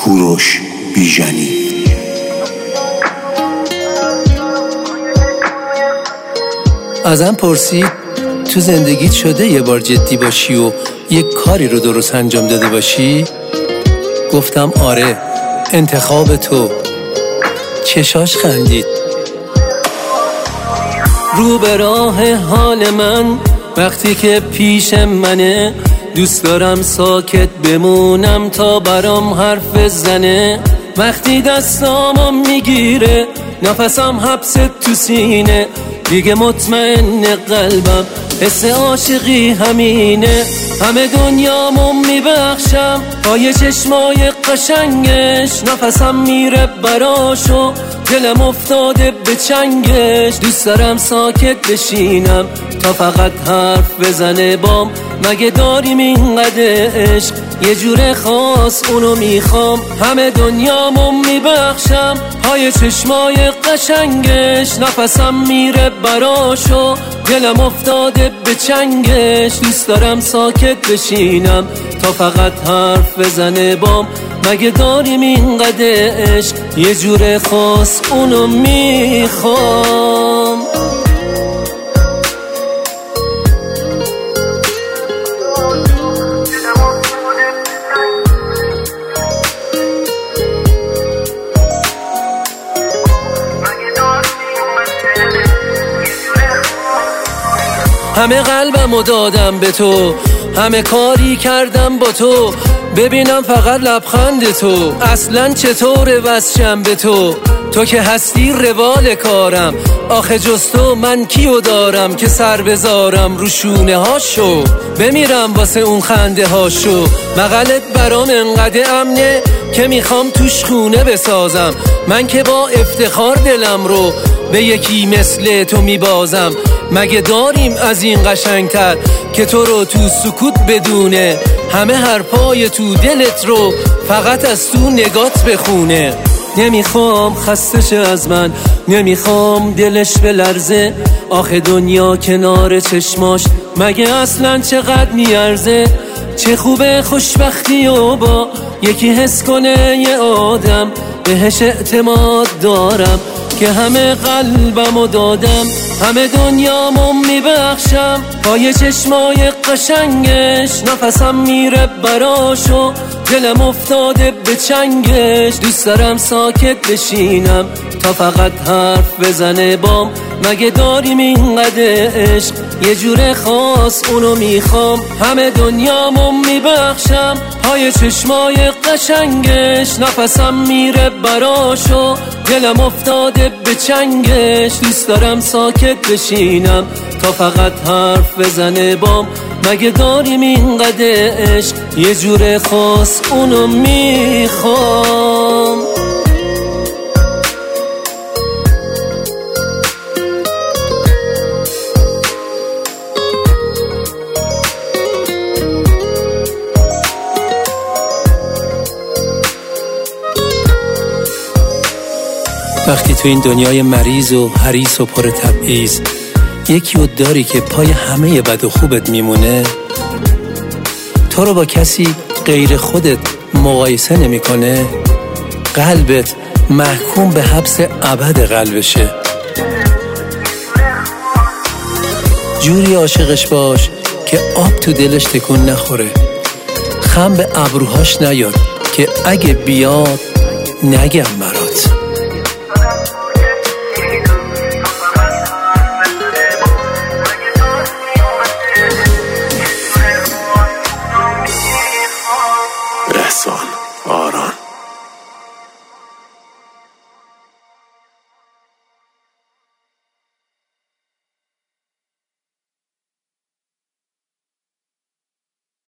کوروش بیژنی. ازم پرسید تو زندگیت شده یه بار جدی باشی و یک کاری رو درست انجام داده باشی؟ گفتم آره، انتخاب تو. چشاش خندید. رو به راه حال من وقتی که پیش منه، دوست دارم ساکت بمونم تا برام حرف بزنه. وقتی دستامو میگیره نفسم حبس تو سینه، دیگه مطمئن قلبم حس عاشقی همینه. همه دنیامو میبخشم پای چشمای قشنگش، نفسم میره براشو دلم افتاده به چنگش. دوست دارم ساکت بشینم تا فقط حرف بزنه بام، مگه داریم اینقدر عشق یه جور خاص اونو میخوام. همه دنیامو میبخشم پای چشمای قشنگش، نفسم میره براشو دلم افتاده به چنگش. دوست دارم ساکت بشینم تا فقط حرف بزنه بام، مگه داریم اینقدر عشق یه جور خاص اونو میخوام. همه قلبمو دادم به تو، همه کاری کردم با تو، ببینم فقط لبخند تو. اصلا چطوره وصلم به تو، تو که هستی روال کارم. آخه جز تو من کیو دارم که سر بذارم رو شونه هاشو، بمیرم واسه اون خنده هاشو. بغلت برام انقدر امنه که میخوام توش خونه بسازم. من که با افتخار دلم رو به یکی مثل تو میبازم. مگه داریم از این قشنگتر که تو رو تو سکوت بدونه، همه حرفای تو دلت رو فقط از تو نگات بخونه. نمیخوام خسته شه از من، نمیخوام دلش بلرزه. آخه دنیا کنار چشماش مگه اصلا چقدر میارزه. چه خوبه خوشبختی و با یکی حس کنه یه آدم، بهش اعتماد دارم که همه قلبمو دادم. همه دنیامو میبخشم پای چشمای قشنگش، نفسم میره براشو دلم افتاده به چنگش. دوست دارم ساکت بشینم تا فقط حرف بزنه بام، مگه داریم اینقدر عشق یه جور خاص اونو میخوام. همه دنیامو میبخشم پای چشمای قشنگش، نفسم میره براشو دلم افتاده به چنگش. دوست دارم ساکت بشینم تا فقط حرف بزنه بام، مگه داریم اینقدر عشق یه جور خاص اونو میخوام. وقتی تو این دنیای مریض و حریص و پر تبعیض یکی رو داری که پای همه بد و خوبت میمونه، تو رو با کسی غیر خودت مقایسه نمیکنه، قلبت محکوم به حبس ابد قلبشه. جوری عاشقش باش که آب تو دلش تکون نخوره، خم به ابروهاش نیاد که اگه بیاد نگم برات.